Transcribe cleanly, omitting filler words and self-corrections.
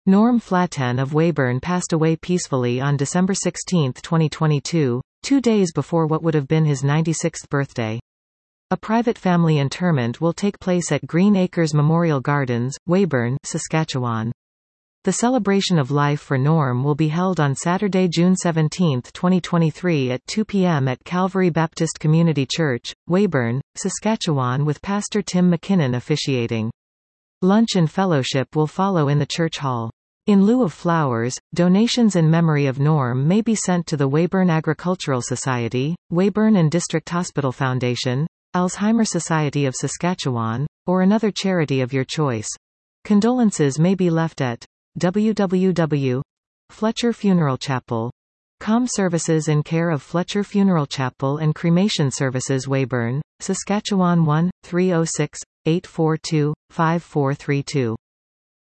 Norm Flaten of Weyburn passed away peacefully on December 16, 2022, 2 days before what would have been his 96th birthday. A private family interment will take place at Green Acres Memorial Gardens, Weyburn, Saskatchewan. The celebration of life for Norm will be held on Saturday, June 17, 2023 at 2 p.m. at Calvary Baptist Community Church, Weyburn, Saskatchewan, with Pastor Tim McKinnon officiating. Lunch and fellowship will follow in the church hall. In lieu of flowers, donations in memory of Norm may be sent to the Weyburn Agricultural Society, Weyburn and District Hospital Foundation, Alzheimer's Society of Saskatchewan, or another charity of your choice. Condolences may be left at www.Fletcher Funeral Chapel.com. Services in care of Fletcher Funeral Chapel and Cremation Services, Weyburn, Saskatchewan 1-306-842-5432.